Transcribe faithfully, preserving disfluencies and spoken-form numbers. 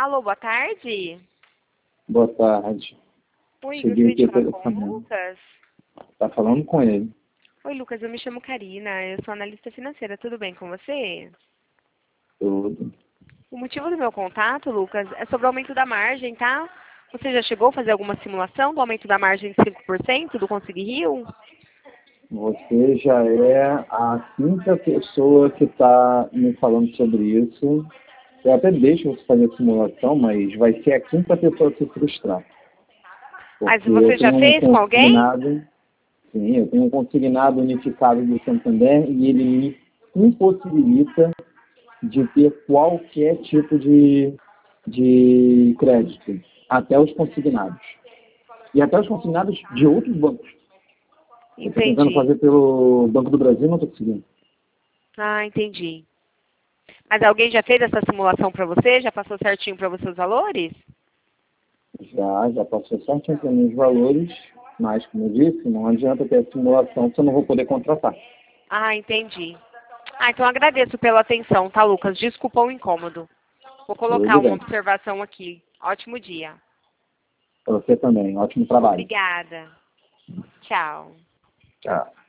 Alô, boa tarde. Boa tarde. Oi, Cheguei gostaria de aqui falar com o telefonando. Lucas. Tá falando com ele. Oi, Lucas, eu me chamo Karina, eu sou analista financeira, tudo bem com você? Tudo. O motivo do meu contato, Lucas, é sobre o aumento da margem, tá? Você já chegou a fazer alguma simulação do aumento da margem de cinco por cento do Consegui Rio? Você já é a quinta pessoa que está me falando sobre isso. Eu até deixo você fazer a simulação, mas vai ser a quinta pessoa a se frustrar. Mas Porque você eu já tenho um fez com alguém? consignado, sim, eu tenho um consignado unificado do Santander e ele me impossibilita de ter qualquer tipo de, de crédito, até os consignados. E até os consignados de outros bancos. Eu estou tentando Entendi. fazer pelo Banco do Brasil e não estou conseguindo. Ah, entendi. Mas alguém já fez essa simulação para você? Já passou certinho para você os valores? Já, já passou certinho para mim os valores, mas, como eu disse, não adianta ter a simulação se eu não vou poder contratar. Ah, entendi. Ah, então agradeço pela atenção, tá, Lucas? Desculpa o incômodo. Vou colocar Tudo uma bem. observação aqui. Ótimo dia. Para você também. Ótimo trabalho. Obrigada. Tchau. Tchau.